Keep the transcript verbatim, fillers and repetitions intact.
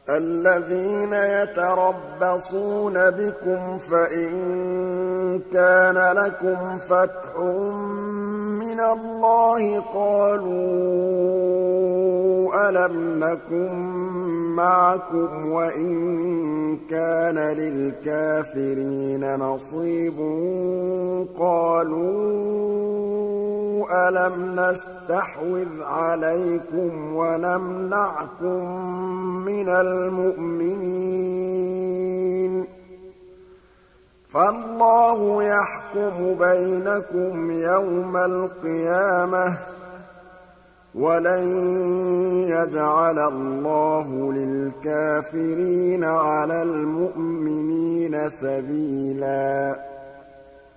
الذين يتربصون بكم فإن كان لكم فتح من الله قالوا ألم نكن معكم وإن كان للكافرين نصيب قالوا ألم نستحوذ عليكم ونمنعكم من المؤمنين فالله يحكم بينكم يوم القيامة ولن يجعل الله للكافرين على المؤمنين سبيلاً